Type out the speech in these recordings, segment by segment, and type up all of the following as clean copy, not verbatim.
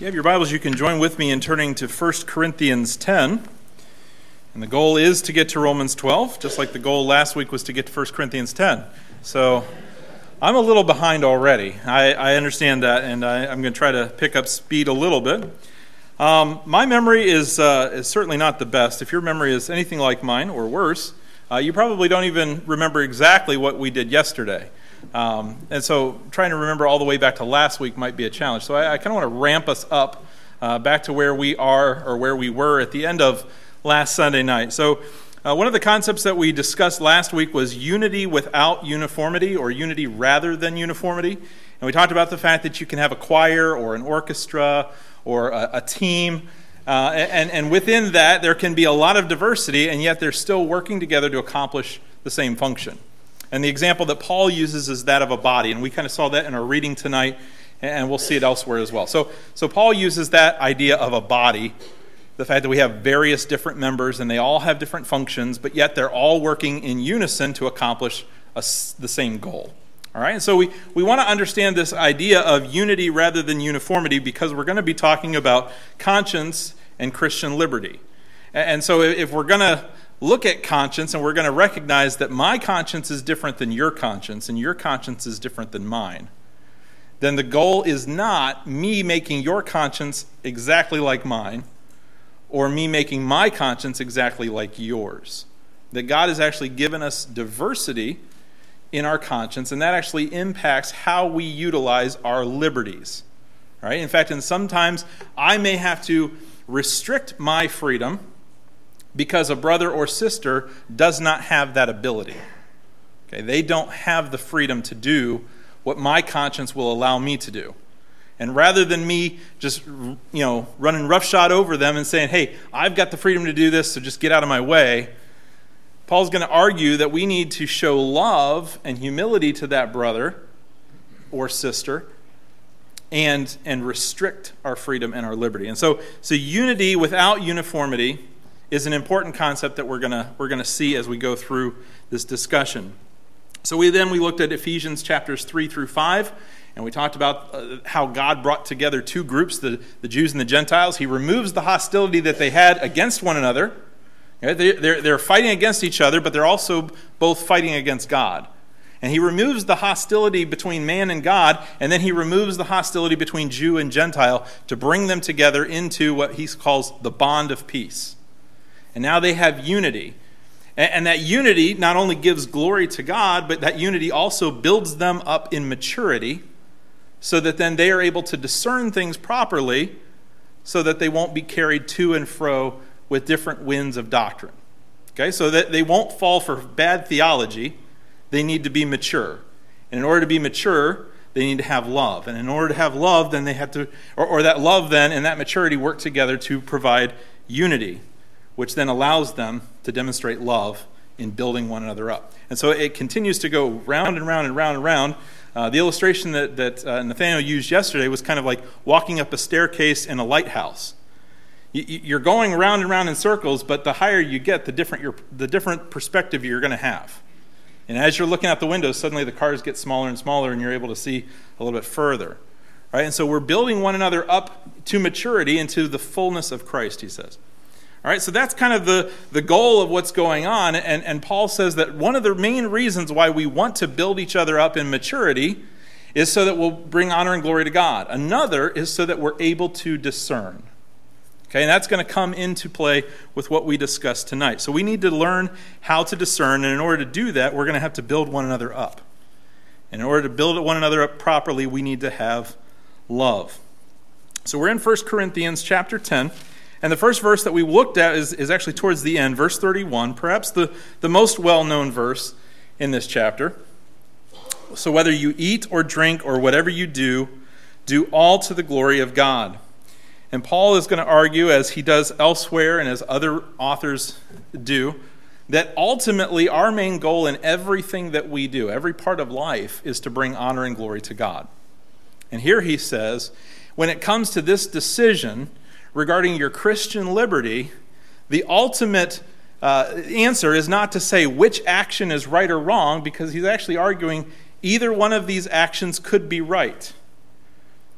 you have your Bibles, you can join with me in turning to 1 Corinthians 10. And the goal is to get to Romans 12, just like the goal last week was to get to 1 Corinthians 10. So I'm a little behind already. I understand that, and I'm going to try to pick up speed a little bit. My memory is certainly not the best. If your memory is anything like mine or worse, you probably don't even remember exactly what we did yesterday. And so trying to remember all the way back to last week might be a challenge. So I kind of want to ramp us up back to where we are or where we were at the end of last Sunday night. So one of the concepts that we discussed last week was unity without uniformity, or unity rather than uniformity. And we talked about the fact that you can have a choir or an orchestra or a team, and within that there can be a lot of diversity, and yet they're still working together to accomplish the same function. And the example that Paul uses is that of a body, and we kind of saw that in our reading tonight, and we'll see it elsewhere as well. So Paul uses that idea of a body, the fact that we have various different members, and they all have different functions, but yet they're all working in unison to accomplish the same goal. All right, and so we want to understand this idea of unity rather than uniformity, because we're going to be talking about conscience and Christian liberty. And so if we're going to look at conscience and we're going to recognize that my conscience is different than your conscience and your conscience is different than mine, then the goal is not me making your conscience exactly like mine or me making my conscience exactly like yours. That God has actually given us diversity in our conscience, and that actually impacts how we utilize our liberties. All right? In fact, and sometimes I may have to restrict my freedom because a brother or sister does not have that ability. Okay, they don't have the freedom to do what my conscience will allow me to do. And rather than me just, running roughshod over them and saying, hey, I've got the freedom to do this, so just get out of my way, Paul's going to argue that we need to show love and humility to that brother or sister and restrict our freedom and our liberty. And so unity without uniformity is an important concept that we're gonna see as we go through this discussion. So we looked at Ephesians chapters 3 through 5, and we talked about how God brought together two groups, the Jews and the Gentiles. He removes the hostility that they had against one another. They're fighting against each other, but they're also both fighting against God. And he removes the hostility between man and God, and then he removes the hostility between Jew and Gentile to bring them together into what he calls the bond of peace. And now they have unity. And that unity not only gives glory to God, but that unity also builds them up in maturity so that then they are able to discern things properly so that they won't be carried to and fro with different winds of doctrine. Okay, so that they won't fall for bad theology, they need to be mature. And in order to be mature, they need to have love. And in order to have love, then they have to, or that love then and that maturity work together to provide unity, which then allows them to demonstrate love in building one another up. And so it continues to go round and round and round and round. The illustration that Nathaniel used yesterday was kind of like walking up a staircase in a lighthouse. You're going round and round in circles, but the higher you get, the different perspective you're going to have. And as you're looking out the window, suddenly the cars get smaller and smaller, and you're able to see a little bit further. Right? And so we're building one another up to maturity, into the fullness of Christ, he says. All right, so that's kind of the goal of what's going on, and Paul says that one of the main reasons why we want to build each other up in maturity is so that we'll bring honor and glory to God. Another is so that we're able to discern. Okay, and that's going to come into play with what we discussed tonight. So we need to learn how to discern, and in order to do that, we're going to have to build one another up. And in order to build one another up properly, we need to have love. So we're in 1 Corinthians chapter 10. And the first verse that we looked at is actually towards the end, verse 31, perhaps the most well-known verse in this chapter. So whether you eat or drink or whatever you do, do all to the glory of God. And Paul is going to argue, as he does elsewhere and as other authors do, that ultimately our main goal in everything that we do, every part of life, is to bring honor and glory to God. And here he says, when it comes to this decision regarding your Christian liberty, the ultimate answer is not to say which action is right or wrong, because he's actually arguing either one of these actions could be right.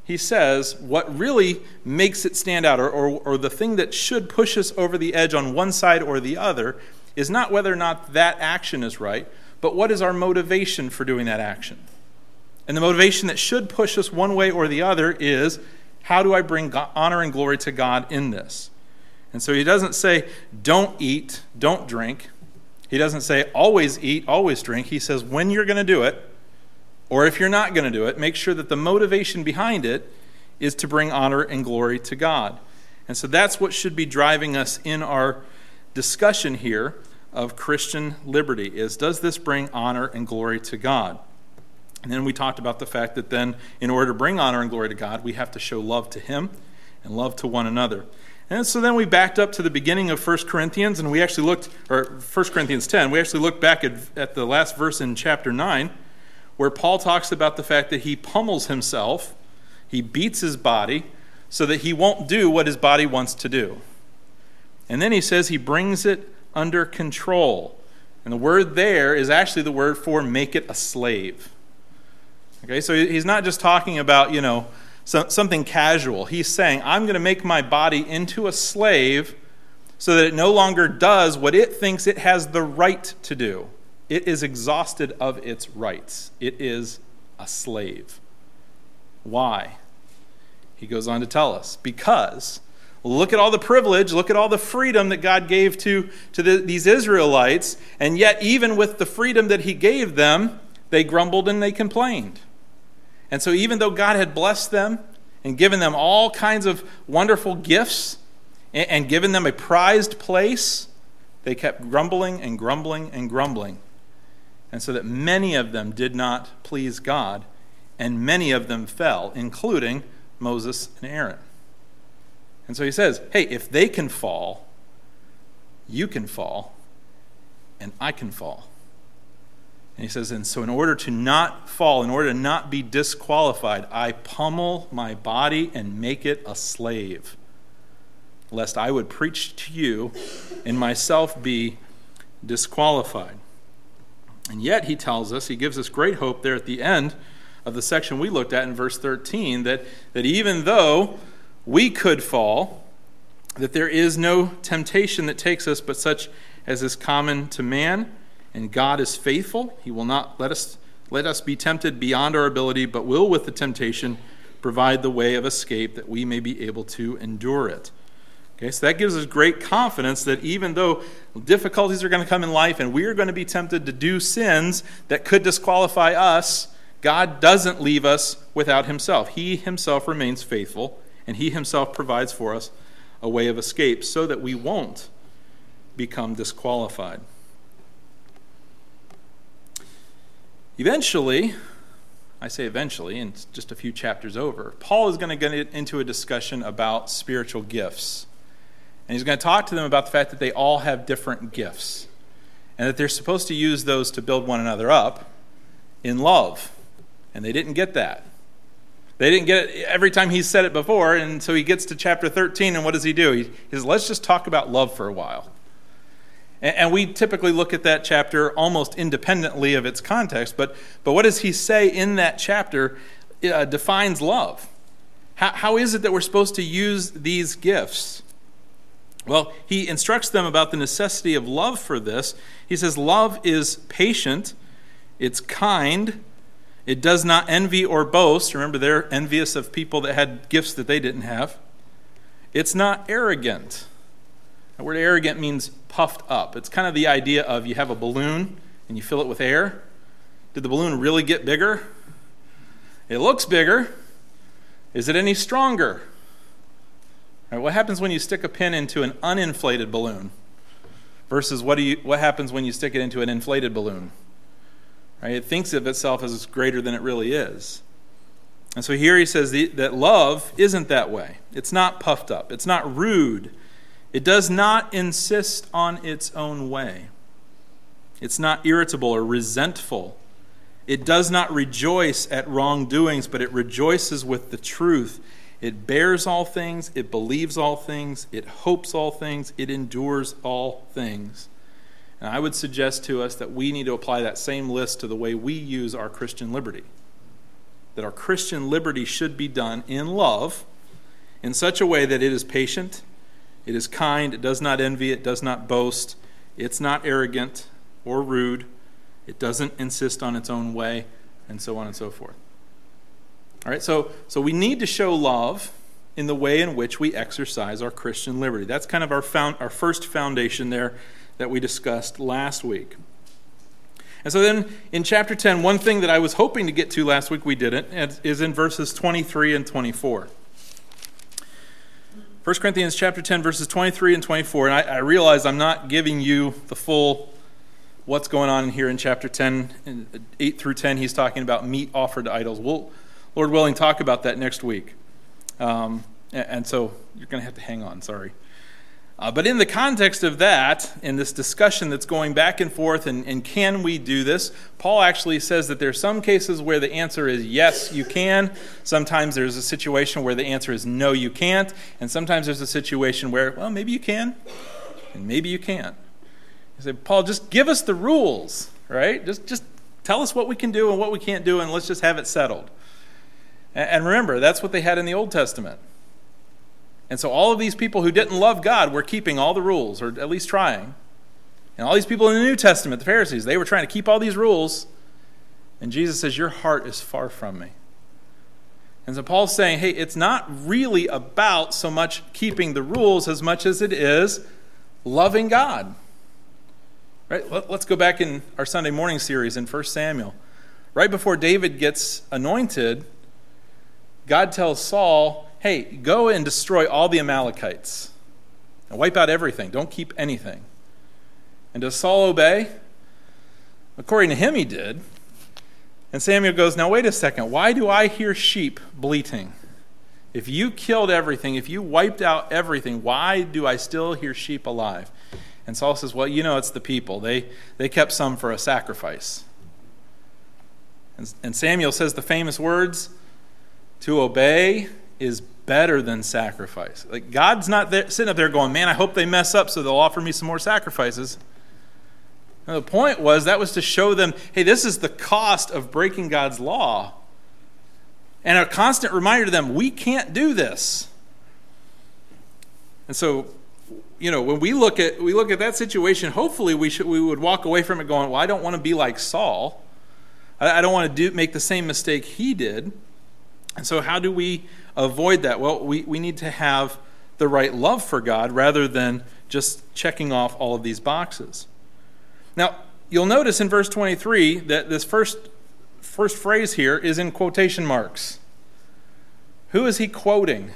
he says what really makes it stand out, or the thing that should push us over the edge on one side or the other, is not whether or not that action is right, but what is our motivation for doing that action. And the motivation that should push us one way or the other is, how do I bring honor and glory to God in this? And so he doesn't say, don't eat, don't drink. He doesn't say, always eat, always drink. He says, when you're going to do it, or if you're not going to do it, make sure that the motivation behind it is to bring honor and glory to God. And so that's what should be driving us in our discussion here of Christian liberty, is, does this bring honor and glory to God? And then we talked about the fact that then, in order to bring honor and glory to God, we have to show love to him and love to one another. And so then we backed up to the beginning of 1 Corinthians, and we actually looked, or 1 Corinthians 10, we actually looked back at the last verse in chapter 9, where Paul talks about the fact that he pummels himself, he beats his body, so that he won't do what his body wants to do. And then he says he brings it under control. And the word there is actually the word for make it a slave. Okay, so he's not just talking about, something casual. He's saying, I'm going to make my body into a slave so that it no longer does what it thinks it has the right to do. It is exhausted of its rights. It is a slave. Why? He goes on to tell us, because look at all the privilege, look at all the freedom that God gave to these Israelites, and yet even with the freedom that he gave them, they grumbled and they complained. And so even though God had blessed them and given them all kinds of wonderful gifts and given them a prized place, they kept grumbling and grumbling and grumbling. And so that many of them did not please God, and many of them fell, including Moses and Aaron. And so he says, hey, if they can fall, you can fall, and I can fall. And he says, and so in order to not fall, in order to not be disqualified, I pummel my body and make it a slave, lest I would preach to you and myself be disqualified. And yet he tells us, he gives us great hope there at the end of the section we looked at in verse 13, that even though we could fall, that there is no temptation that takes us but such as is common to man, and God is faithful. He will not let us be tempted beyond our ability, but will with the temptation provide the way of escape that we may be able to endure it. Okay, so that gives us great confidence that even though difficulties are going to come in life and we are going to be tempted to do sins that could disqualify us, God doesn't leave us without himself. He himself remains faithful, and he himself provides for us a way of escape so that we won't become disqualified. Eventually, I say eventually, and just a few chapters over, Paul is going to get into a discussion about spiritual gifts. And he's going to talk to them about the fact that they all have different gifts, and that they're supposed to use those to build one another up in love. And they didn't get that. They didn't get it every time he said it before, and so he gets to chapter 13, and what does he do? He says, let's just talk about love for a while. And we typically look at that chapter almost independently of its context, but what does he say in that chapter defines love? How is it that we're supposed to use these gifts? Well, he instructs them about the necessity of love for this. He says, love is patient, it's kind, it does not envy or boast. Remember, they're envious of people that had gifts that they didn't have. It's not arrogant. The word arrogant means puffed up. It's kind of the idea of you have a balloon and you fill it with air. Did the balloon really get bigger? It looks bigger. Is it any stronger? All right, what happens when you stick a pin into an uninflated balloon versus what happens when you stick it into an inflated balloon? Right? It thinks of itself as greater than it really is. And so here he says that love isn't that way. It's not puffed up. It's not rude. It does not insist on its own way. It's not irritable or resentful. It does not rejoice at wrongdoings, but it rejoices with the truth. It bears all things, it believes all things, it hopes all things, it endures all things. And I would suggest to us that we need to apply that same list to the way we use our Christian liberty. that our Christian liberty should be done in love, in such a way that it is patient, it is kind, it does not envy, it does not boast, it's not arrogant or rude, it doesn't insist on its own way, and so on and so forth. All right, so we need to show love in the way in which we exercise our Christian liberty. That's kind of our first foundation there that we discussed last week. And so then in chapter 10, one thing that I was hoping to get to last week, we didn't, is in verses 23 and 24. 1 Corinthians chapter 10, verses 23 and 24, and I realize I'm not giving you the full what's going on here in chapter 10, 8 through 10. He's talking about meat offered to idols. We'll, Lord willing, talk about that next week. And so you're going to have to hang on, sorry. But in the context of that, in this discussion that's going back and forth, and can we do this, Paul actually says that there are some cases where the answer is yes, you can. Sometimes there's a situation where the answer is no, you can't. And sometimes there's a situation where, well, maybe you can, and maybe you can't. You say, Paul, just give us the rules, right? Just tell us what we can do and what we can't do, and let's just have it settled. And remember, that's what they had in the Old Testament. And so all of these people who didn't love God were keeping all the rules, or at least trying. And all these people in the New Testament, the Pharisees, they were trying to keep all these rules. And Jesus says, your heart is far from me. And so Paul's saying, hey, it's not really about so much keeping the rules as much as it is loving God. Right? Let's go back in our Sunday morning series in 1 Samuel. Right before David gets anointed, God tells Saul, hey, go and destroy all the Amalekites. And wipe out everything. Don't keep anything. And does Saul obey? According to him, he did. And Samuel goes, now wait a second. Why do I hear sheep bleating? If you killed everything, if you wiped out everything, why do I still hear sheep alive? And Saul says, well, you know it's the people. They kept some for a sacrifice. And Samuel says the famous words, to obey is better than sacrifice. Like, God's not there, sitting up there going, man, I hope they mess up so they'll offer me some more sacrifices. And the point was, that was to show them, hey, this is the cost of breaking God's law. And a constant reminder to them, we can't do this. And so, you know, when we look at that situation, hopefully we would walk away from it going, well, I don't want to be like Saul. I don't want to make the same mistake he did. And so how do we avoid that? Well, we need to have the right love for God rather than just checking off all of these boxes. Now, you'll notice in verse 23 that this first phrase here is in quotation marks. Who is he quoting?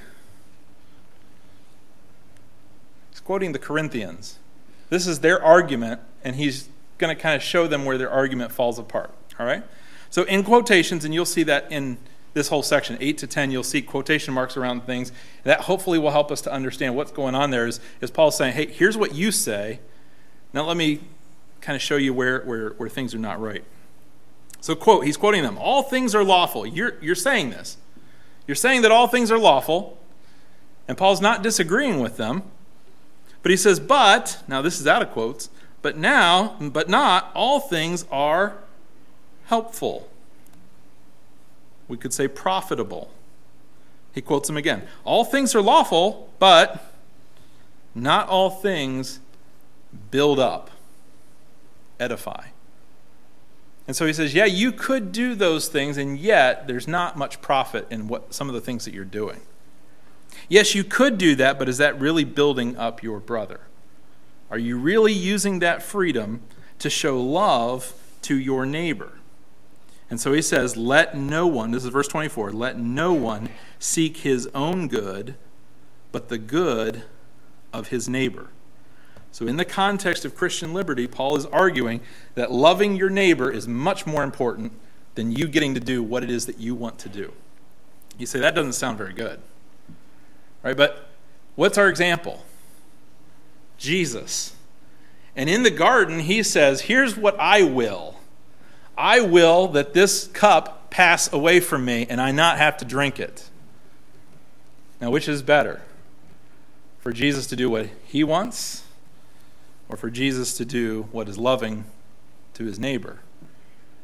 He's quoting the Corinthians. This is their argument, and he's going to kind of show them where their argument falls apart. All right? So in quotations, and you'll see that in this whole section, 8 to 10, you'll see quotation marks around things. That hopefully will help us to understand what's going on there. Is Paul saying, hey, here's what you say. Now let me kind of show you where things are not right. So he's quoting them. All things are lawful. You're saying this. You're saying that all things are lawful. And Paul's not disagreeing with them. But he says, but, now this is out of quotes, but not all things are helpful. We could say profitable. He quotes them again. All things are lawful, but not all things build up, edify. And so he says, yeah, you could do those things, and yet there's not much profit in some of the things that you're doing. Yes, you could do that, but is that really building up your brother? Are you really using that freedom to show love to your neighbor? And so he says, let no one, this is verse 24, let no one seek his own good, but the good of his neighbor. So in the context of Christian liberty, Paul is arguing that loving your neighbor is much more important than you getting to do what it is that you want to do. You say, that doesn't sound very good. Right? But what's our example? Jesus. And in the garden, he says, here's what I will. I will that this cup pass away from me and I not have to drink it. Now, which is better? For Jesus to do what he wants, or for Jesus to do what is loving to his neighbor?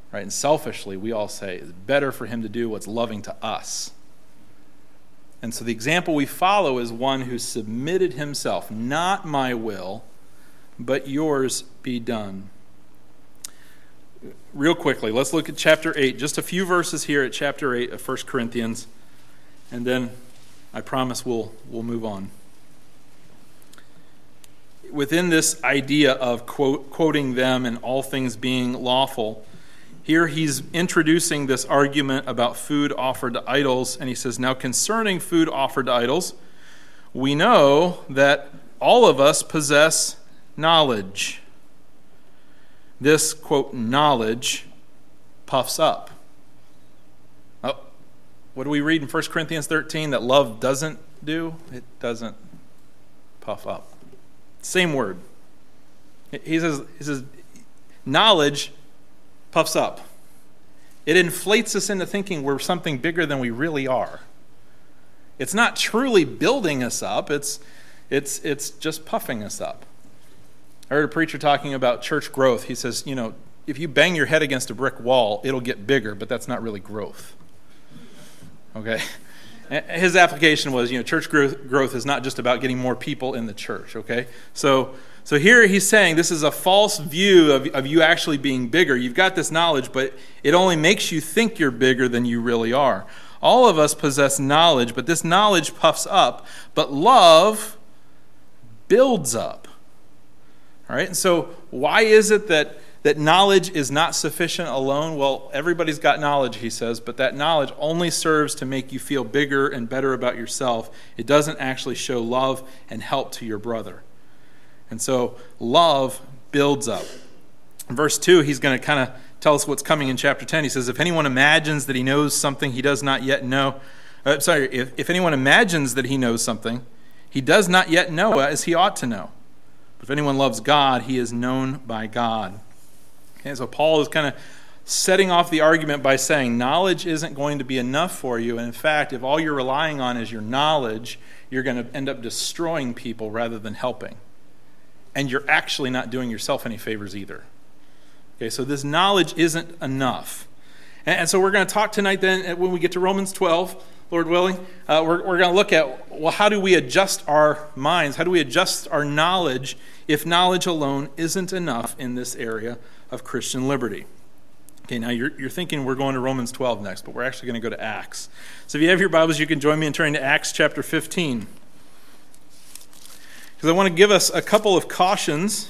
right? And selfishly, we all say it's better for him to do what's loving to us. And so the example we follow is one who submitted himself, not my will, but yours be done. Real quickly, let's look at chapter 8. Just a few verses here at chapter 8 of 1 Corinthians, and then I promise we'll move on. Within this idea of quoting them and all things being lawful, here he's introducing this argument about food offered to idols, and he says, now concerning food offered to idols, we know that all of us possess knowledge. This, quote, knowledge puffs up. Oh, what do we read in 1 Corinthians 13 that love doesn't do? It doesn't puff up. Same word. He says, knowledge puffs up. It inflates us into thinking we're something bigger than we really are. It's not truly building us up. It's just puffing us up. I heard a preacher talking about church growth. He says, if you bang your head against a brick wall, it'll get bigger, but that's not really growth. Okay? His application was, church growth is not just about getting more people in the church, okay? So here he's saying this is a false view of you actually being bigger. You've got this knowledge, but it only makes you think you're bigger than you really are. All of us possess knowledge, but this knowledge puffs up, but love builds up. All right, and so why is it that knowledge is not sufficient alone? Well, everybody's got knowledge, he says, but that knowledge only serves to make you feel bigger and better about yourself. It doesn't actually show love and help to your brother. And so love builds up. In verse 2, he's going to kind of tell us what's coming in chapter 10. He says, if anyone imagines that he knows something he does not yet know, if anyone imagines that he knows something, he does not yet know as he ought to know. But if anyone loves God, he is known by God. Okay, so Paul is kind of setting off the argument by saying knowledge isn't going to be enough for you. And in fact, if all you're relying on is your knowledge, you're going to end up destroying people rather than helping. And you're actually not doing yourself any favors either. Okay, so this knowledge isn't enough. And so we're going to talk tonight then, when we get to Romans 12, Lord willing, we're going to look at, well, how do we adjust our minds? How do we adjust our knowledge if knowledge alone isn't enough in this area of Christian liberty? Okay, now you're thinking we're going to Romans 12 next, but we're actually going to go to Acts. So if you have your Bibles, you can join me in turning to Acts chapter 15. Because I want to give us a couple of cautions.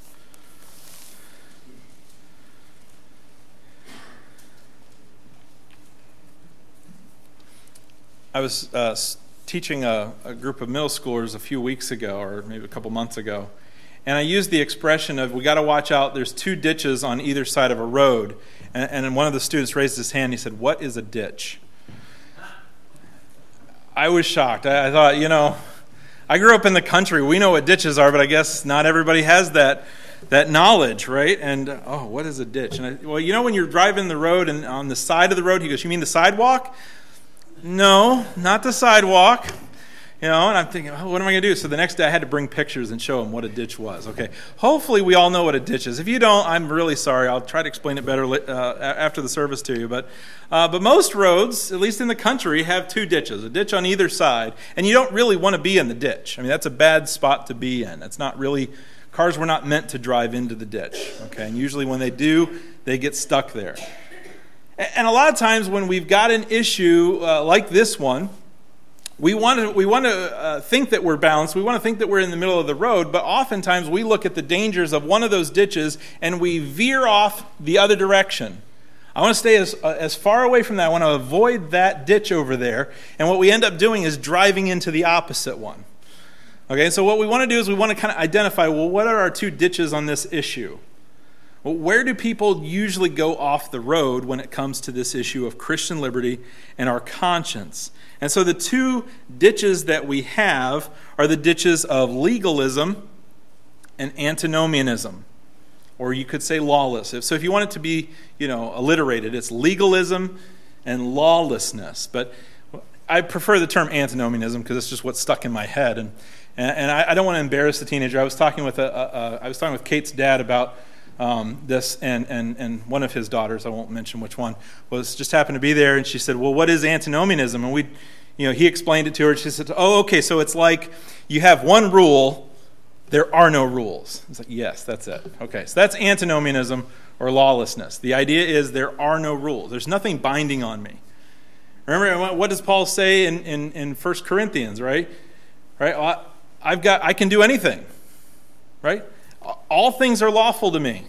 I was teaching a group of middle schoolers a few weeks ago, or maybe a couple months ago, and I used the expression of, we got to watch out, there's 2 ditches on either side of a road. And one of the students raised his hand, and he said, what is a ditch? I was shocked. I thought, I grew up in the country. We know what ditches are, but I guess not everybody has that knowledge, right? And, what is a ditch? And when you're driving the road and on the side of the road, he goes, you mean the sidewalk? No, not the sidewalk. And I'm thinking, what am I going to do? So the next day I had to bring pictures and show him what a ditch was. Okay, hopefully we all know what a ditch is. If you don't, I'm really sorry. I'll try to explain it better after the service to you. But most roads, at least in the country, have 2 ditches, a ditch on either side. And you don't really want to be in the ditch. I mean, that's a bad spot to be in. That's not really, cars were not meant to drive into the ditch. Okay, and usually when they do, they get stuck there. And a lot of times when we've got an issue like this one, we want to think that we're balanced. We want to think that we're in the middle of the road, but oftentimes we look at the dangers of one of those ditches and we veer off the other direction. I want to stay as far away from that. I want to avoid that ditch over there. And what we end up doing is driving into the opposite one. Okay, so what we want to do is we want to kind of identify, well, what are our 2 ditches on this issue? Well, where do people usually go off the road when it comes to this issue of Christian liberty and our conscience? And so the 2 ditches that we have are the ditches of legalism and antinomianism, or you could say lawless. So if you want it to be, alliterated, it's legalism and lawlessness. But I prefer the term antinomianism because it's just what's stuck in my head. And I don't want to embarrass the teenager. I was talking with Kate's dad about this, and one of his daughters, I won't mention which one, just happened to be there, and she said, well, what is antinomianism? And he explained it to her. She said, oh, okay, so it's like you have one rule, there are no rules. It's like, yes, that's it. Okay, so that's antinomianism or lawlessness. The idea is there are no rules. There's nothing binding on me. Remember, what does Paul say in 1 Corinthians, right? Right? I can do anything, right? All things are lawful to me.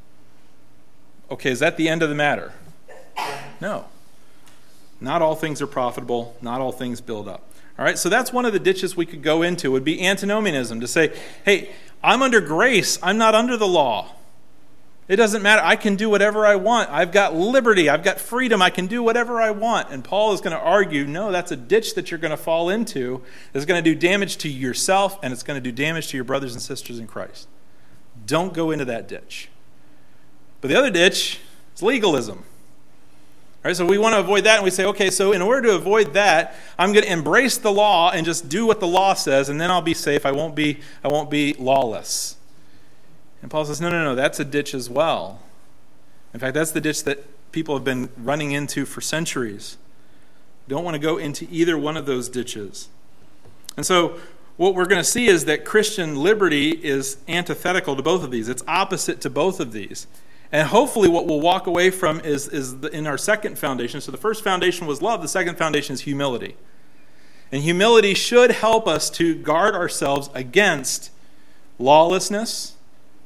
Okay, is that the end of the matter? No. Not all things are profitable. Not all things build up. All right, so that's one of the ditches we could go into, would be antinomianism, to say, hey, I'm under grace. I'm not under the law. It doesn't matter. I can do whatever I want. I've got liberty. I've got freedom. I can do whatever I want. And Paul is going to argue, no, that's a ditch that you're going to fall into. It's going to do damage to yourself, and it's going to do damage to your brothers and sisters in Christ. Don't go into that ditch. But the other ditch is legalism. All right, so we want to avoid that, and we say, okay, so in order to avoid that, I'm going to embrace the law and just do what the law says, and then I'll be safe. I won't be lawless. And Paul says, no, that's a ditch as well. In fact, that's the ditch that people have been running into for centuries. Don't want to go into either one of those ditches. And so what we're going to see is that Christian liberty is antithetical to both of these. It's opposite to both of these. And hopefully what we'll walk away from is in our second foundation. So the first foundation was love. The second foundation is humility. And humility should help us to guard ourselves against lawlessness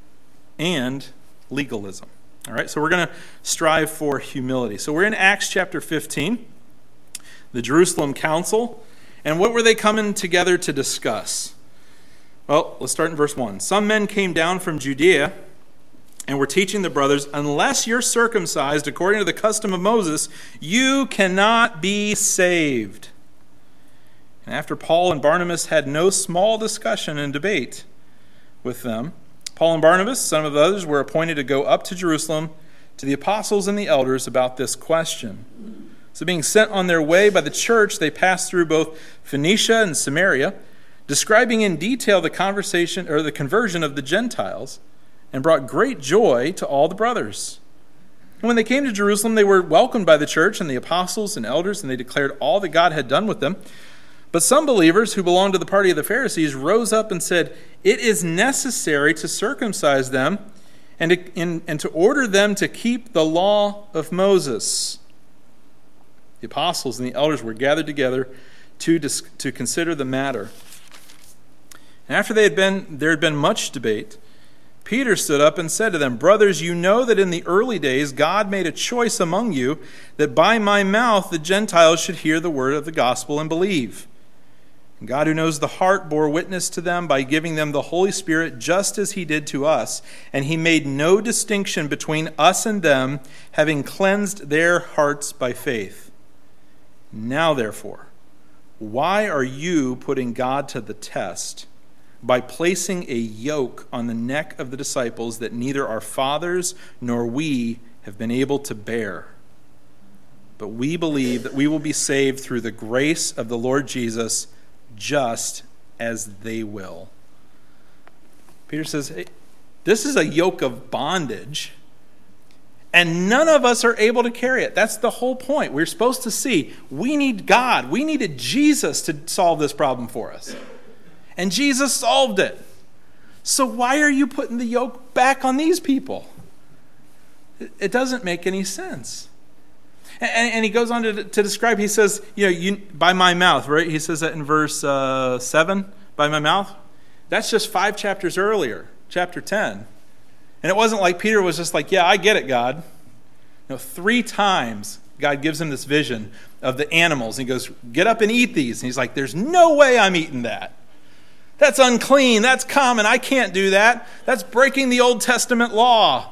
and legalism. All right, so we're going to strive for humility. So we're in Acts chapter 15, the Jerusalem Council. And what were they coming together to discuss? Well, let's start in verse 1. Some men came down from Judea and were teaching the brothers, unless you're circumcised according to the custom of Moses, you cannot be saved. And after Paul and Barnabas had no small discussion and debate with them, Paul and Barnabas, some of the others, were appointed to go up to Jerusalem to the apostles and the elders about this question. So being sent on their way by the church, they passed through both Phoenicia and Samaria, describing in detail the conversion of the Gentiles, and brought great joy to all the brothers. And when they came to Jerusalem, they were welcomed by the church and the apostles and elders, and they declared all that God had done with them. But some believers who belonged to the party of the Pharisees rose up and said, it is necessary to circumcise them and to order them to keep the law of Moses. The apostles and the elders were gathered together to consider the matter. And after there had been much debate, Peter stood up and said to them, brothers, you know that in the early days God made a choice among you that by my mouth the Gentiles should hear the word of the gospel and believe. And God, who knows the heart, bore witness to them by giving them the Holy Spirit just as he did to us. And he made no distinction between us and them, having cleansed their hearts by faith. Now, therefore, why are you putting God to the test by placing a yoke on the neck of the disciples that neither our fathers nor we have been able to bear? But we believe that we will be saved through the grace of the Lord Jesus, just as they will. Peter says, hey, this is a yoke of bondage, and none of us are able to carry it. That's the whole point. We're supposed to see we need God. We needed Jesus to solve this problem for us. And Jesus solved it. So why are you putting the yoke back on these people? It doesn't make any sense. And he goes on to describe, he says, by my mouth, right? He says that in verse 7, by my mouth. That's just 5 chapters earlier, chapter 10. And it wasn't like Peter was just like, yeah, I get it, God. 3 times God gives him this vision of the animals. And he goes, get up and eat these. And he's like, there's no way I'm eating that. That's unclean. That's common. I can't do that. That's breaking the Old Testament law.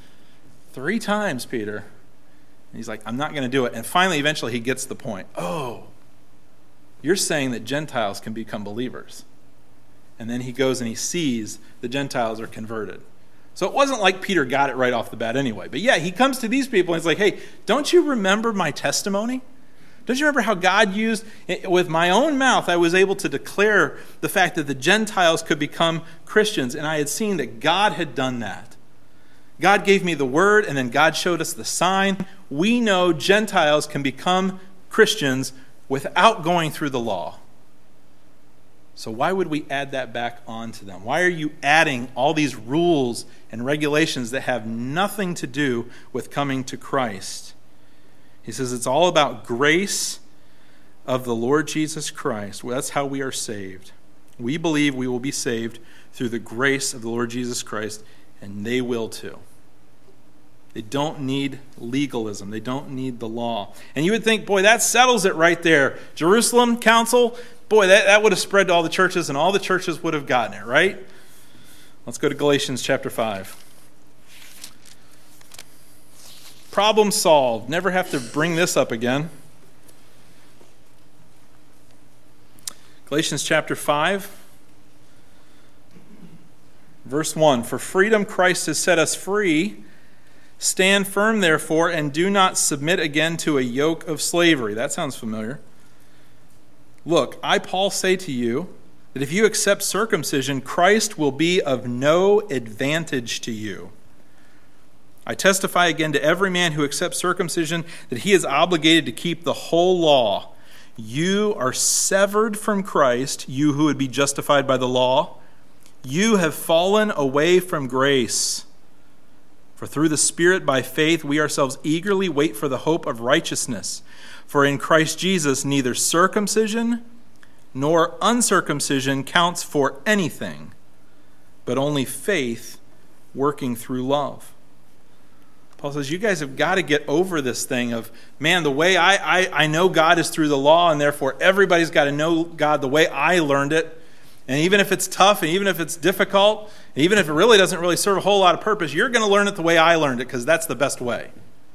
3 times, Peter. And he's like, I'm not going to do it. And finally, eventually, he gets the point. Oh, you're saying that Gentiles can become believers. And then he goes and he sees the Gentiles are converted. So it wasn't like Peter got it right off the bat anyway. But yeah, he comes to these people and he's like, hey, don't you remember my testimony? Don't you remember how God used, with my own mouth, I was able to declare the fact that the Gentiles could become Christians. And I had seen that God had done that. God gave me the word, and then God showed us the sign. We know Gentiles can become Christians without going through the law. So why would we add that back onto them? Why are you adding all these rules and regulations that have nothing to do with coming to Christ? He says it's all about grace of the Lord Jesus Christ. Well, that's how we are saved. We believe we will be saved through the grace of the Lord Jesus Christ, and they will too. They don't need legalism. They don't need the law. And you would think, boy, that settles it right there. Jerusalem Council, boy, that would have spread to all the churches, and all the churches would have gotten it, right? Let's go to Galatians chapter 5. Problem solved. Never have to bring this up again. Galatians chapter 5, verse 1. For freedom Christ has set us free. Stand firm, therefore, and do not submit again to a yoke of slavery. That sounds familiar. Look, I, Paul, say to you that if you accept circumcision, Christ will be of no advantage to you. I testify again to every man who accepts circumcision that he is obligated to keep the whole law. You are severed from Christ, you who would be justified by the law. You have fallen away from grace. For through the Spirit, by faith, we ourselves eagerly wait for the hope of righteousness. For in Christ Jesus, neither circumcision nor uncircumcision counts for anything, but only faith working through love. Paul says, you guys have got to get over this thing of, man, the way I know God is through the law, and therefore everybody's got to know God the way I learned it. And even if it's tough, and even if it's difficult, and even if it really doesn't really serve a whole lot of purpose, you're going to learn it the way I learned it, because that's the best way.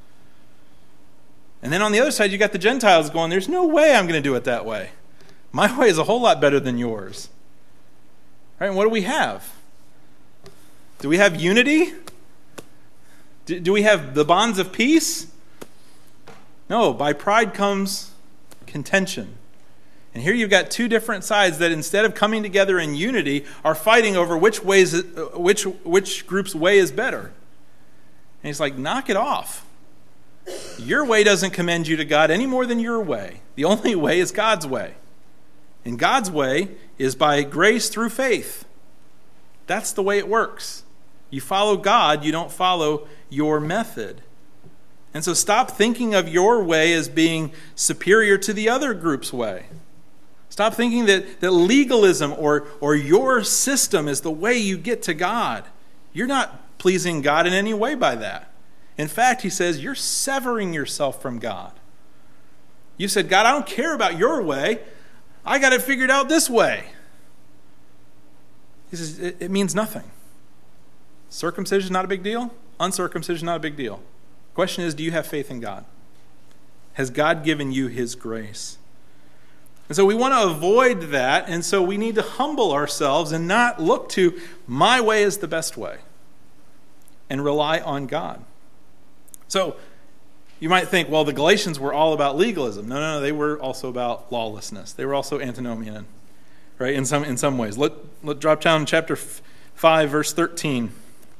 And then on the other side, you got the Gentiles going, there's no way I'm going to do it that way. My way is a whole lot better than yours. Right? And what do we have? Do we have unity? Do we have the bonds of peace? No, by pride comes contention. And here you've got two different sides that instead of coming together in unity are fighting over which group's way is better. And he's like, knock it off. Your way doesn't commend you to God any more than your way. The only way is God's way. And God's way is by grace through faith. That's the way it works. You follow God, you don't follow your method. And so stop thinking of your way as being superior to the other group's way. Stop thinking that legalism or your system is the way you get to God. You're not pleasing God in any way by that. In fact, he says, you're severing yourself from God. You said, God, I don't care about your way. I got it figured out this way. He says, it means nothing. Circumcision, not a big deal. Uncircumcision, not a big deal. Question is, do you have faith in God? Has God given you his grace? And so we want to avoid that, and so we need to humble ourselves and not look to my way is the best way and rely on God. So you might think, well, the Galatians were all about legalism. No, they were also about lawlessness. They were also antinomian, right, in some ways. Let's drop down to chapter 5, verse 13.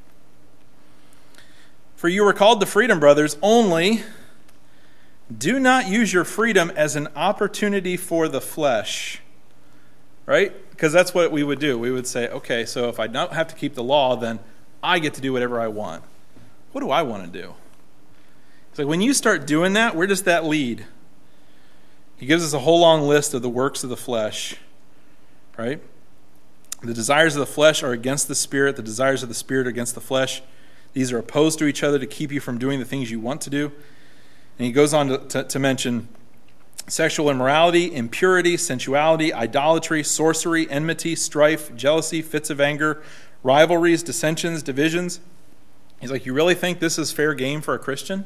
For you were called to freedom, brothers, only do not use your freedom as an opportunity for the flesh. Right? Because that's what we would do. We would say, okay, so if I don't have to keep the law, then I get to do whatever I want. What do I want to do? It's like when you start doing that, where does that lead? He gives us a whole long list of the works of the flesh. Right? The desires of the flesh are against the Spirit. The desires of the Spirit are against the flesh. These are opposed to each other to keep you from doing the things you want to do. And he goes on to mention sexual immorality, impurity, sensuality, idolatry, sorcery, enmity, strife, jealousy, fits of anger, rivalries, dissensions, divisions. He's like, you really think this is fair game for a Christian?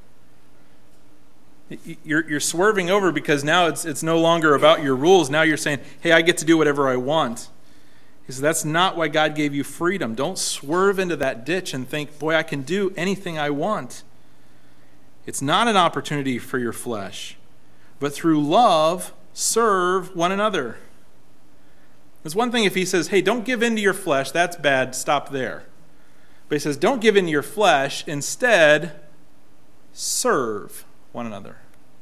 You're swerving over because now it's no longer about your rules. Now you're saying, hey, I get to do whatever I want. He says, that's not why God gave you freedom. Don't swerve into that ditch and think, boy, I can do anything I want. It's not an opportunity for your flesh, but through love, serve one another. It's one thing if he says, hey, don't give in to your flesh. That's bad. Stop there. But he says, don't give in to your flesh. Instead, serve one another.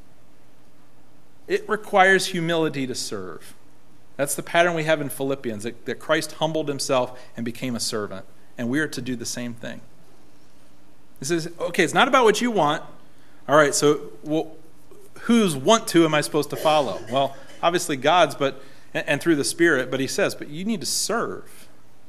It requires humility to serve. That's the pattern we have in Philippians, that Christ humbled himself and became a servant. And we are to do the same thing. He says, okay, it's not about what you want. All right, so whose want to am I supposed to follow? Well, obviously God's, and through the Spirit, but he says, but you need to serve.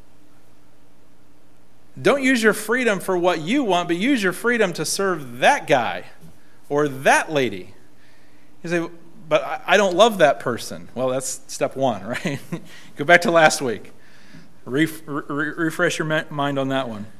Don't use your freedom for what you want, but use your freedom to serve that guy or that lady. You say, but I don't love that person. Well, that's step one, right? Go back to last week. Refresh your mind on that one.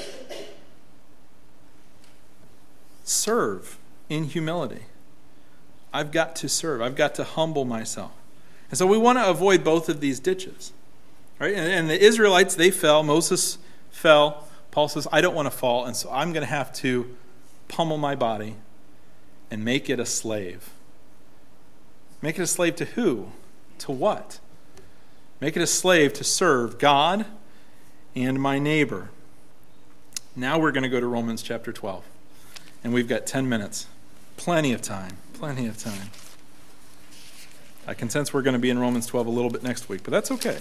Serve in humility. I've got to serve. I've got to humble myself. And so we want to avoid both of these ditches. Right? And the Israelites, they fell. Moses fell. Paul says, I don't want to fall, and so I'm going to have to pummel my body and make it a slave. Make it a slave to who? To what? Make it a slave to serve God and my neighbor. Now we're going to go to Romans chapter 12. And we've got 10 minutes. Plenty of time. Plenty of time. I can sense we're going to be in Romans 12 a little bit next week, but that's okay.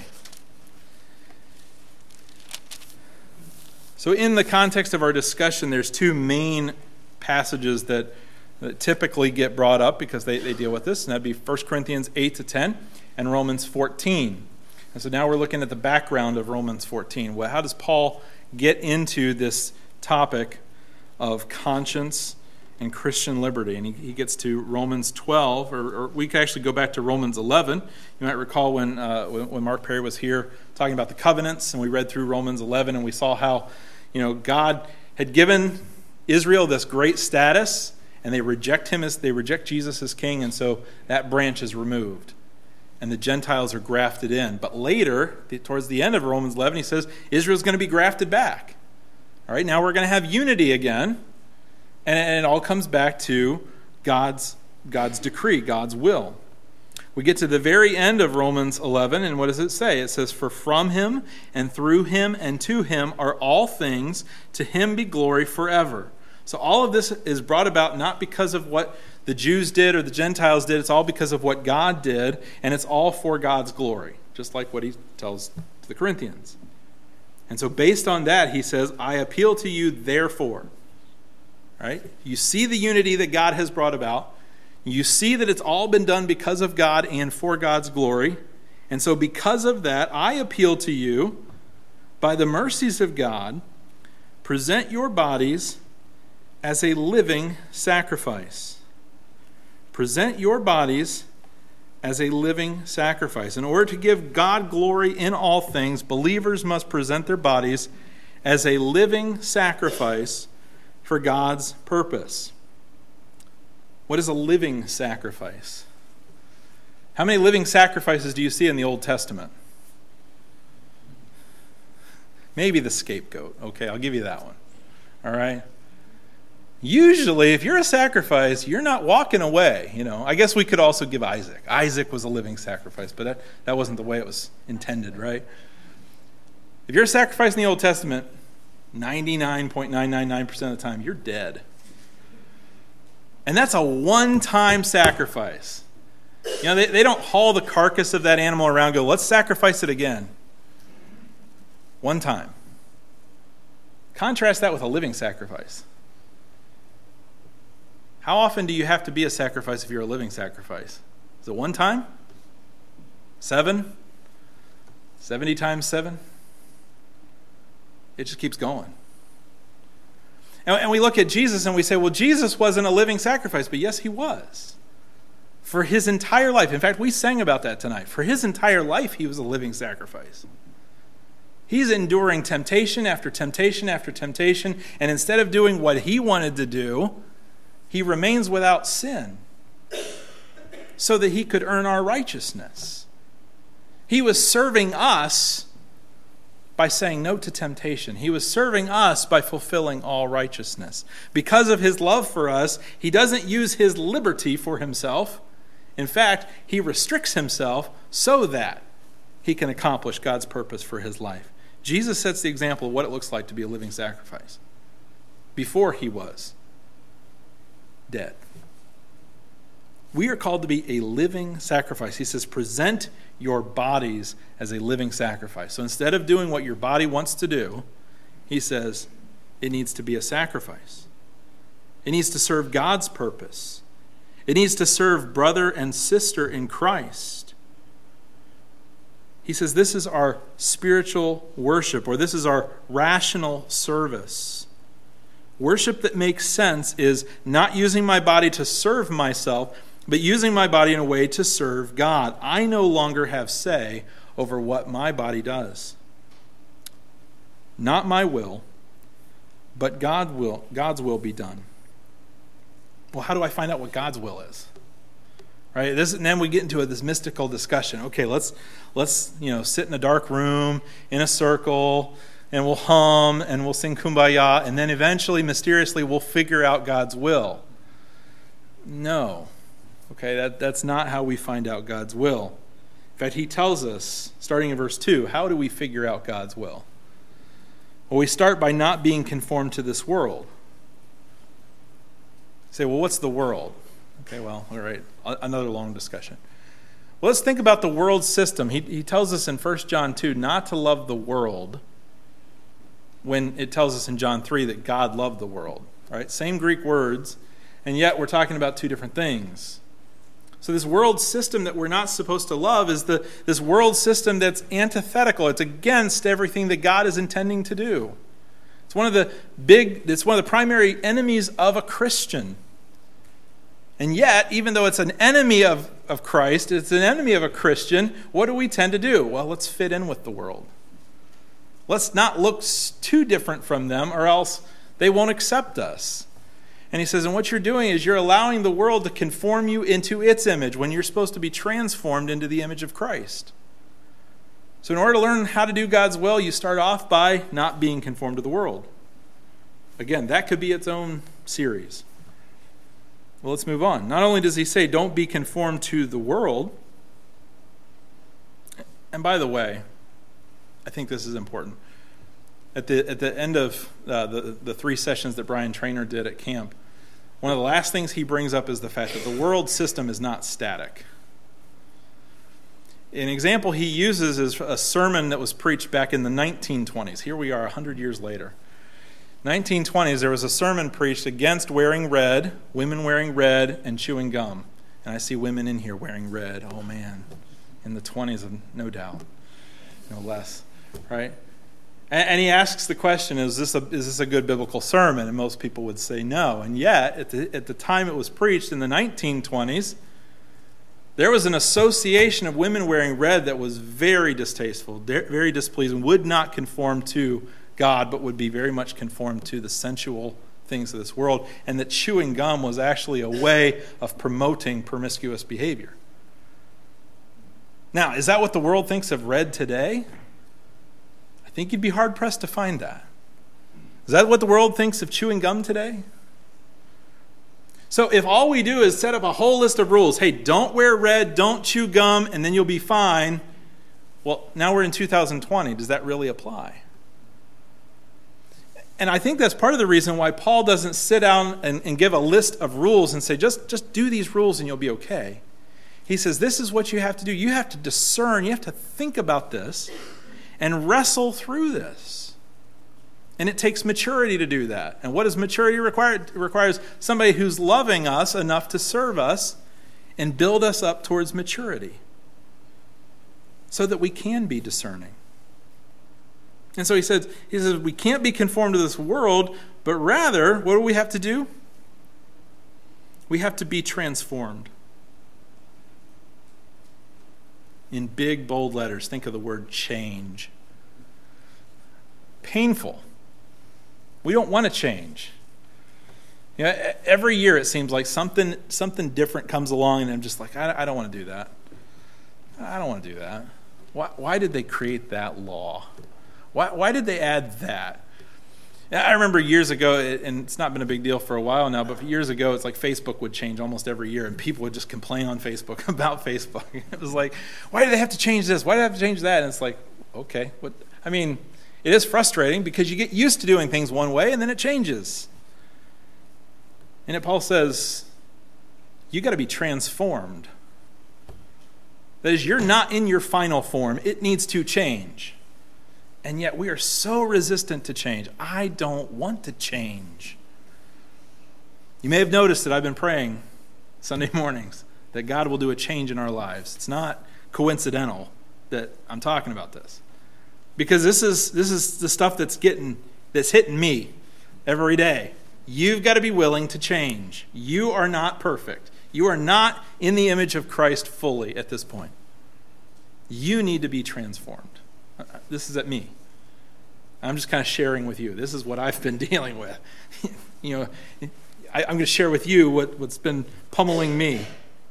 So in the context of our discussion, there's two main passages that typically get brought up because they deal with this, and that'd be 1 Corinthians 8 to 10 and Romans 14. And so now we're looking at the background of Romans 14. Well, how does Paul get into this topic of conscience and Christian liberty? And he gets to Romans 12, or we could actually go back to Romans 11. You might recall when Mark Perry was here talking about the covenants, and we read through Romans 11, and we saw how God had given Israel this great status, and they reject Jesus as king, and so that branch is removed. And the Gentiles are grafted in. But later, towards the end of Romans 11, he says, Israel's going to be grafted back. All right, now we're going to have unity again. And it all comes back to God's decree, God's will. We get to the very end of Romans 11, and what does it say? It says, for from him and through him and to him are all things, to him be glory forever. So all of this is brought about not because of what the Jews did or the Gentiles did. It's all because of what God did, and it's all for God's glory, just like what he tells the Corinthians. And so based on that, he says, I appeal to you therefore. Right? You see the unity that God has brought about. You see that it's all been done because of God and for God's glory. And so because of that, I appeal to you, by the mercies of God, present your bodies as a living sacrifice. Present your bodies as a living sacrifice. In order to give God glory in all things, believers must present their bodies as a living sacrifice for God's purpose. What is a living sacrifice? How many living sacrifices do you see in the Old Testament? Maybe the scapegoat. Okay, I'll give you that one. All right? Usually, if you're a sacrifice, you're not walking away. I guess we could also give Isaac. Isaac was a living sacrifice, but that wasn't the way it was intended, right? If you're a sacrifice in the Old Testament, 99.999% of the time, you're dead. And that's a one-time sacrifice. They don't haul the carcass of that animal around and go, let's sacrifice it again. One time. Contrast that with a living sacrifice. How often do you have to be a sacrifice if you're a living sacrifice? Is it one time? 7? 70 times 7? It just keeps going. And we look at Jesus and we say, well, Jesus wasn't a living sacrifice. But yes, he was. For his entire life. In fact, we sang about that tonight. For his entire life, he was a living sacrifice. He's enduring temptation after temptation after temptation. And instead of doing what he wanted to do, he remains without sin so that he could earn our righteousness. He was serving us by saying no to temptation. He was serving us by fulfilling all righteousness. Because of his love for us, he doesn't use his liberty for himself. In fact, he restricts himself so that he can accomplish God's purpose for his life. Jesus sets the example of what it looks like to be a living sacrifice before he was dead. We are called to be a living sacrifice. He says, present your bodies as a living sacrifice. So instead of doing what your body wants to do, he says it needs to be a sacrifice. It needs to serve God's purpose. It needs to serve brother and sister in Christ. He says this is our spiritual worship, or this is our rational service. Worship that makes sense is not using my body to serve myself, but using my body in a way to serve God. I no longer have say over what my body does. Not my will, but God's will be done. Well, how do I find out what God's will is? Right? And then we get into this mystical discussion. Okay, let's sit in a dark room in a circle, and we'll hum and we'll sing Kumbaya, and then eventually, mysteriously, we'll figure out God's will. No. Okay, that's not how we find out God's will. In fact, he tells us, starting in verse 2, how do we figure out God's will? Well, we start by not being conformed to this world. You say, well, what's the world? Okay, well, all right, another long discussion. Well, let's think about the world system. He tells us in 1 John 2 not to love the world when it tells us in John 3 that God loved the world. All right, same Greek words, and yet we're talking about two different things. So this world system that we're not supposed to love is this world system that's antithetical. It's against everything that God is intending to do. It's one of the primary enemies of a Christian. And yet, even though it's an enemy of Christ, it's an enemy of a Christian, what do we tend to do? Well, let's fit in with the world. Let's not look too different from them, or else they won't accept us. And he says, and what you're doing is you're allowing the world to conform you into its image when you're supposed to be transformed into the image of Christ. So in order to learn how to do God's will, you start off by not being conformed to the world. Again, that could be its own series. Well, let's move on. Not only does he say, don't be conformed to the world, and by the way, I think this is important. At the end of the 3 sessions that Brian Traynor did at camp, one of the last things he brings up is the fact that the world system is not static. An example he uses is a sermon that was preached back in the 1920s. Here we are 100 years later. 1920s, there was a sermon preached against wearing red, women wearing red, and chewing gum. And I see women in here wearing red. Oh, man. In the 20s, no doubt. No less. Right? And he asks the question, is this a good biblical sermon? And most people would say no. And yet, at the time it was preached in the 1920s, there was an association of women wearing red that was very distasteful, very displeasing, would not conform to God, but would be very much conformed to the sensual things of this world, and that chewing gum was actually a way of promoting promiscuous behavior. Now, is that what the world thinks of red today? I think you'd be hard-pressed to find that. Is that what the world thinks of chewing gum today? So if all we do is set up a whole list of rules, hey, don't wear red, don't chew gum, and then you'll be fine, well, now we're in 2020. Does that really apply? And I think that's part of the reason why Paul doesn't sit down and give a list of rules and say, just do these rules and you'll be okay. He says, this is what you have to do. You have to discern, you have to think about this and wrestle through this. And it takes maturity to do that. And what does maturity require? It requires somebody who's loving us enough to serve us and build us up towards maturity so that we can be discerning. And so he says, we can't be conformed to this world, but rather, what do we have to do? We have to be transformed. In big, bold letters, think of the word change. Painful. We don't want to change. You know, every year it seems like something different comes along, and I'm just like, I don't want to do that. I don't want to do that. Why did they create that law? Why did they add that? I remember years ago, and it's not been a big deal for a while now, but years ago, it's like Facebook would change almost every year, and people would just complain on Facebook about Facebook. It was like, why do they have to change this? Why do they have to change that? And it's like, okay. it is frustrating because you get used to doing things one way and then it changes. And Paul says, you got to be transformed. That is, you're not in your final form. It needs to change. And yet we are so resistant to change. I don't want to change. You may have noticed that I've been praying Sunday mornings that God will do a change in our lives. It's not coincidental that I'm talking about this. Because this is the stuff that's hitting me every day. You've got to be willing to change. You are not perfect. You are not in the image of Christ fully at this point. You need to be transformed. This is at me. I'm just kind of sharing with you. This is what I've been dealing with. I'm going to share with you what's been pummeling me.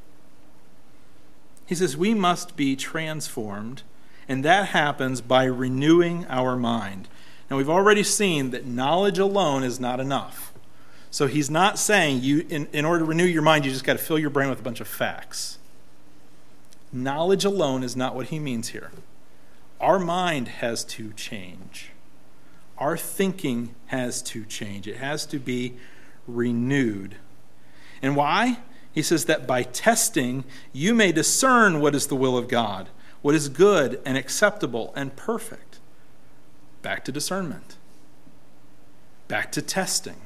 He says we must be transformed, and that happens by renewing our mind. Now, we've already seen that knowledge alone is not enough. So he's not saying in order to renew your mind, you just got to fill your brain with a bunch of facts. Knowledge alone is not what he means here. Our mind has to change. Our thinking has to change. It has to be renewed. And why? He says that by testing, you may discern what is the will of God, what is good and acceptable and perfect. Back to discernment. Back to testing.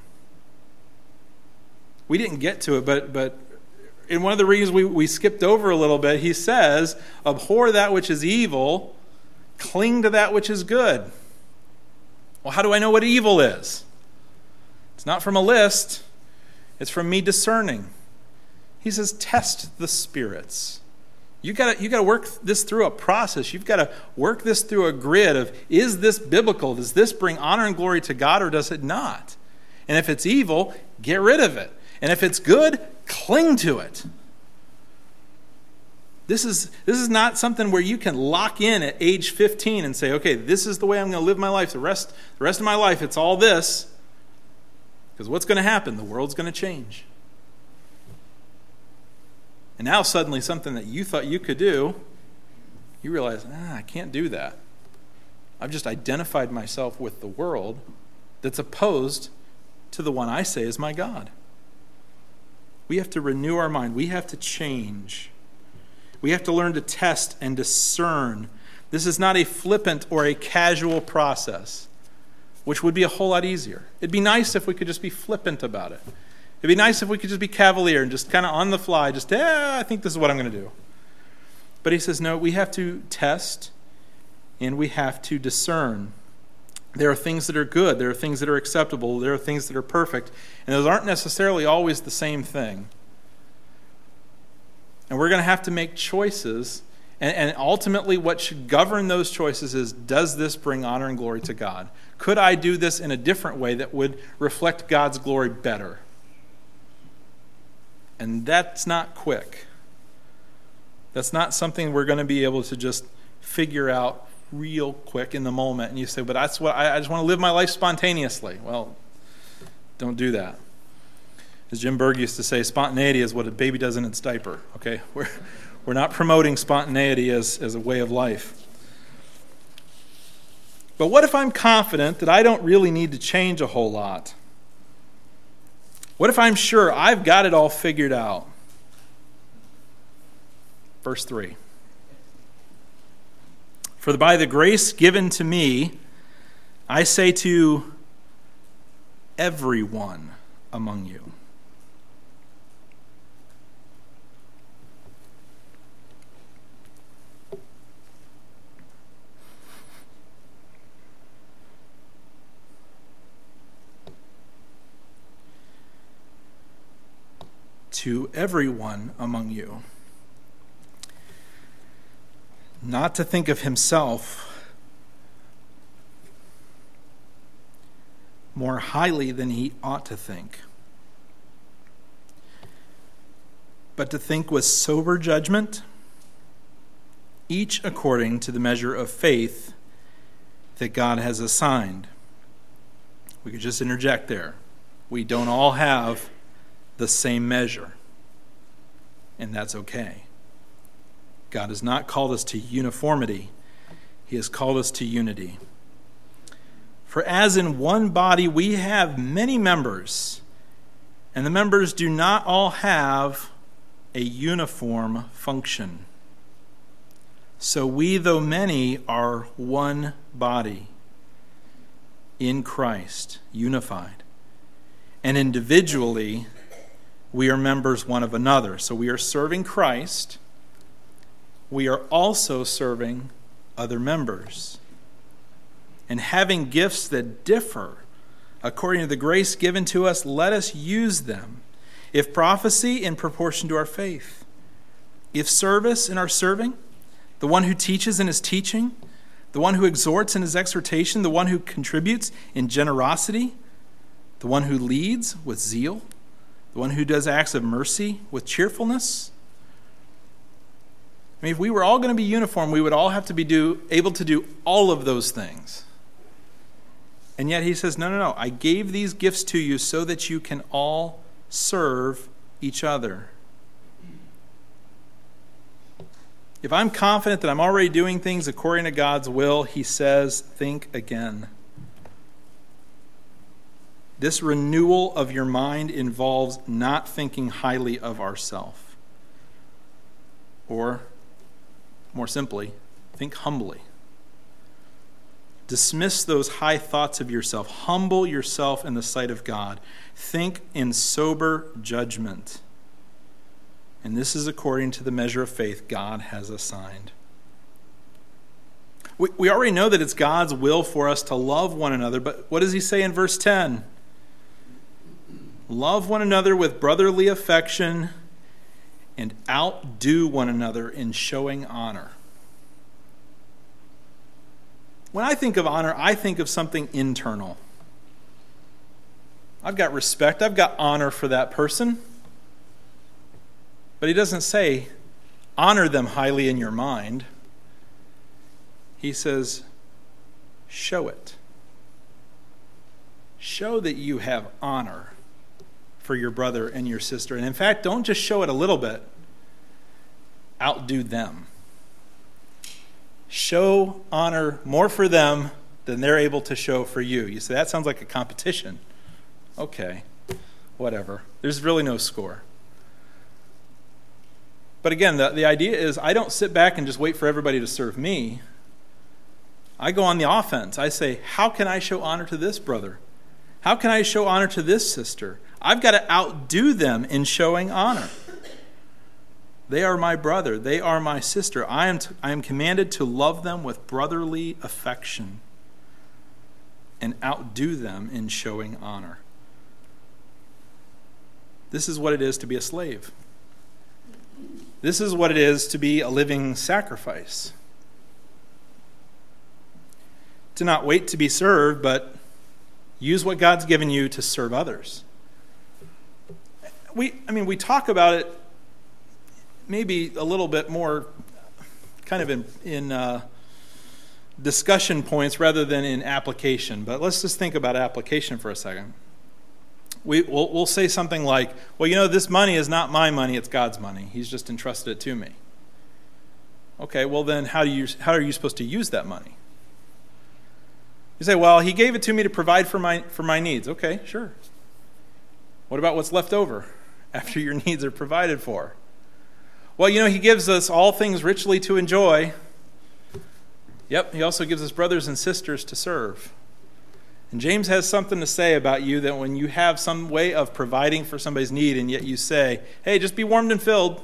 We didn't get to it, but in one of the reasons we skipped over a little bit, he says, abhor that which is evil, cling to that which is good. Well, how do I know what evil is? It's not from a list. It's from me discerning. He says, test the spirits. You got to work this through a process. You've got to work this through a grid of, is this biblical? Does this bring honor and glory to God or does it not? And if it's evil, get rid of it. And if it's good, cling to it. This is not something where you can lock in at age 15 and say, okay, this is the way I'm going to live my life. The rest of my life, it's all this. Because what's going to happen? The world's going to change. And now suddenly something that you thought you could do, you realize, I can't do that. I've just identified myself with the world that's opposed to the one I say is my God. We have to renew our mind. We have to change. We have to learn to test and discern. This is not a flippant or a casual process, which would be a whole lot easier. It'd be nice if we could just be flippant about it. It'd be nice if we could just be cavalier and just kind of on the fly, just, I think this is what I'm going to do. But he says, no, we have to test and we have to discern. There are things that are good. There are things that are acceptable. There are things that are perfect. And those aren't necessarily always the same thing. And we're going to have to make choices. And ultimately what should govern those choices is, does this bring honor and glory to God? Could I do this in a different way that would reflect God's glory better? And that's not quick. That's not something we're going to be able to just figure out real quick in the moment. And you say, but that's what I just want to live my life spontaneously. Well, don't do that. As Jim Berg used to say, spontaneity is what a baby does in its diaper. Okay, we're not promoting spontaneity as a way of life. But what if I'm confident that I don't really need to change a whole lot? What if I'm sure I've got it all figured out? Verse 3. For by the grace given to me, I say to everyone among you. To everyone among you. Not to think of himself more highly than he ought to think, but to think with sober judgment, each according to the measure of faith that God has assigned. We could just interject there. We don't all have the same measure, and that's okay. God has not called us to uniformity. He has called us to unity. For as in one body we have many members, and the members do not all have a uniform function. So we, though many, are one body in Christ, unified. And individually, we are members one of another. So we are serving Christ. We are also serving other members. And having gifts that differ according to the grace given to us, let us use them. If prophecy, in proportion to our faith. If service, in our serving. The one who teaches in his teaching. The one who exhorts in his exhortation. The one who contributes in generosity. The one who leads with zeal. The one who does acts of mercy with cheerfulness. I mean, if we were all going to be uniform, we would all have to be able to do all of those things. And yet he says, no, I gave these gifts to you so that you can all serve each other. If I'm confident that I'm already doing things according to God's will, he says, think again. This renewal of your mind involves not thinking highly of ourselves. Or, more simply, think humbly. Dismiss those high thoughts of yourself. Humble yourself in the sight of God. Think in sober judgment. And this is according to the measure of faith God has assigned. We already know that it's God's will for us to love one another, but what does he say in verse 10? Love one another with brotherly affection and outdo one another in showing honor. When I think of honor, I think of something internal. I've got respect, I've got honor for that person. But he doesn't say, honor them highly in your mind. He says, show it. Show that you have honor for your brother and your sister. And in fact, don't just show it a little bit. Outdo them. Show honor more for them than they're able to show for you. You say, that sounds like a competition. Okay, whatever. There's really no score. But again, the idea is I don't sit back and just wait for everybody to serve me. I go on the offense. I say, how can I show honor to this brother? How can I show honor to this sister? I've got to outdo them in showing honor. They are my brother. They are my sister. I am commanded to love them with brotherly affection and outdo them in showing honor. This is what it is to be a slave. This is what it is to be a living sacrifice. To not wait to be served, but use what God's given you to serve others. We talk about it maybe a little bit more kind of in discussion points rather than in application. But let's just think about application for a second. We'll say something like, well, this money is not my money, it's God's money. He's just entrusted it to me. Okay, well then how are you supposed to use that money? You say, well, he gave it to me to provide for my needs. Okay, sure. What about what's left over after your needs are provided for? Well, he gives us all things richly to enjoy. Yep, he also gives us brothers and sisters to serve. And James has something to say about you, that when you have some way of providing for somebody's need and yet you say, hey, just be warmed and filled.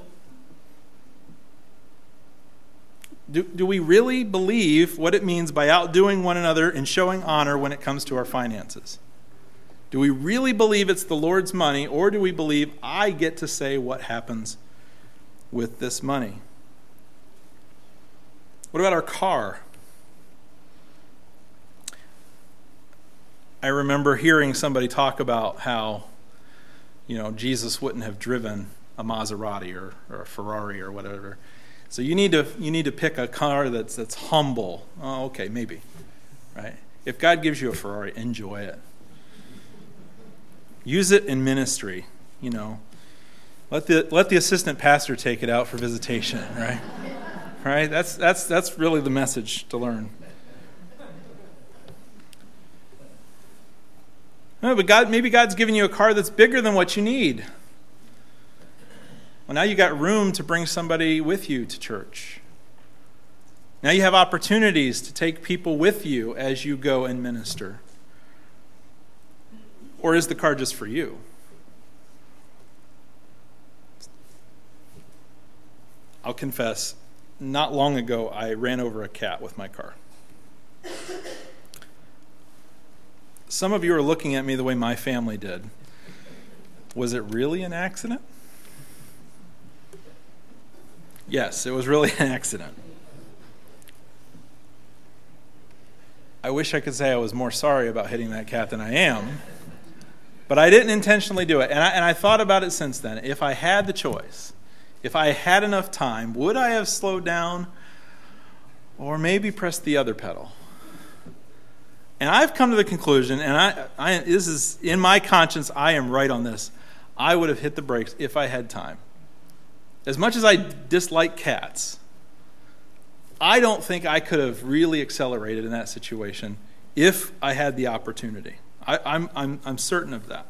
Do we really believe what it means by outdoing one another and showing honor when it comes to our finances? Do we really believe it's the Lord's money, or do we believe I get to say what happens with this money? What about our car? I remember hearing somebody talk about how, Jesus wouldn't have driven a Maserati or a Ferrari or whatever. So you need to pick a car that's humble. Oh, okay, maybe, right? If God gives you a Ferrari, enjoy it. Use it in ministry. Let the assistant pastor take it out for visitation, right? Right? That's really the message to learn. No, but maybe God's given you a car that's bigger than what you need. Well, now you got room to bring somebody with you to church. Now you have opportunities to take people with you as you go and minister. Or is the car just for you? I'll confess, not long ago I ran over a cat with my car. Some of you are looking at me the way my family did. Was it really an accident? Yes, it was really an accident. I wish I could say I was more sorry about hitting that cat than I am, but I didn't intentionally do it. And I thought about it since then. If I had the choice, if I had enough time, would I have slowed down or maybe pressed the other pedal? And I've come to the conclusion, and this is in my conscience, I am right on this. I would have hit the brakes if I had time. As much as I dislike cats, I don't think I could have really accelerated in that situation if I had the opportunity. I'm certain of that.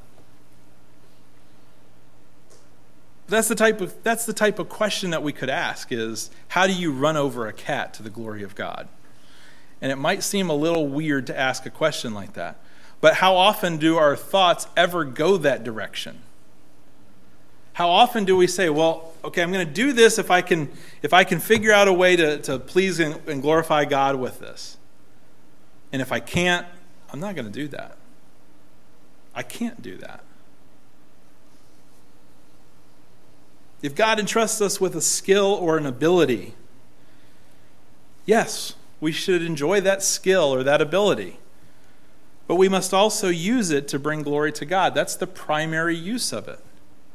That's the type of question that we could ask is, how do you run over a cat to the glory of God? And it might seem a little weird to ask a question like that. But how often do our thoughts ever go that direction? How often do we say, well, okay, I'm going to do this if I can figure out a way to please and glorify God with this. And if I can't, I'm not going to do that. I can't do that. If God entrusts us with a skill or an ability, yes, we should enjoy that skill or that ability. But we must also use it to bring glory to God. That's the primary use of it.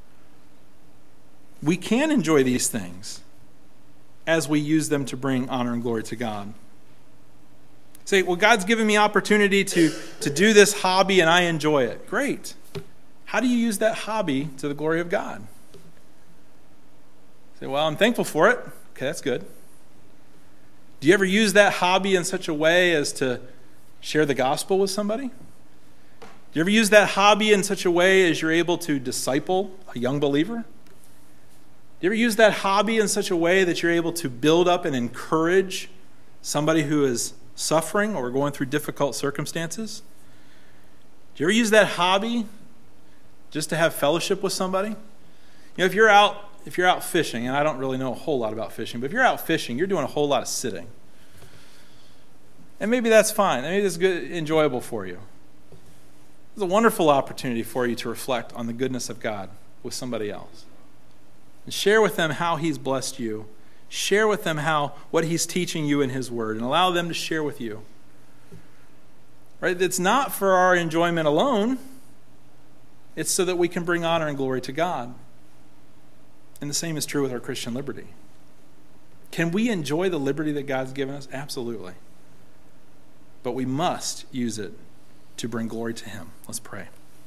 We can enjoy these things as we use them to bring honor and glory to God. Say, well, God's given me opportunity to do this hobby and I enjoy it. Great. How do you use that hobby to the glory of God? Say, well, I'm thankful for it. Okay, that's good. Do you ever use that hobby in such a way as to share the gospel with somebody? Do you ever use that hobby in such a way as you're able to disciple a young believer? Do you ever use that hobby in such a way that you're able to build up and encourage somebody who is suffering or going through difficult circumstances? Do you ever use that hobby just to have fellowship with somebody? You know, if you're out fishing, and I don't really know a whole lot about fishing, but if you're out fishing, you're doing a whole lot of sitting. And maybe that's fine. Maybe that's good, enjoyable for you. It's a wonderful opportunity for you to reflect on the goodness of God with somebody else. And share with them how he's blessed you. Share with them what he's teaching you in his word, and allow them to share with you. Right? It's not for our enjoyment alone. It's so that we can bring honor and glory to God. And the same is true with our Christian liberty. Can we enjoy the liberty that God's given us? Absolutely. But we must use it to bring glory to him. Let's pray.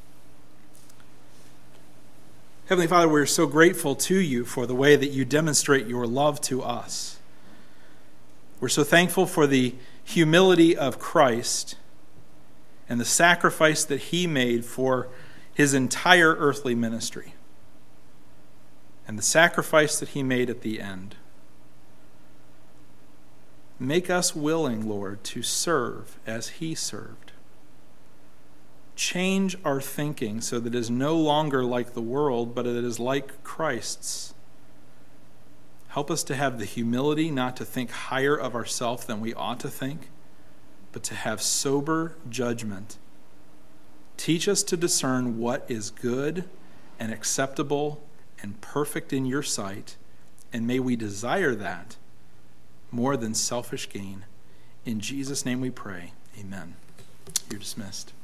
Heavenly Father, we're so grateful to you for the way that you demonstrate your love to us. We're so thankful for the humility of Christ and the sacrifice that he made for his entire earthly ministry, and the sacrifice that he made at the end. Make us willing, Lord, to serve as he served. Change our thinking so that it is no longer like the world, but it is like Christ's. Help us to have the humility not to think higher of ourselves than we ought to think, but to have sober judgment. Teach us to discern what is good and acceptable and perfect in your sight, and may we desire that more than selfish gain. In Jesus' name we pray. Amen. You're dismissed.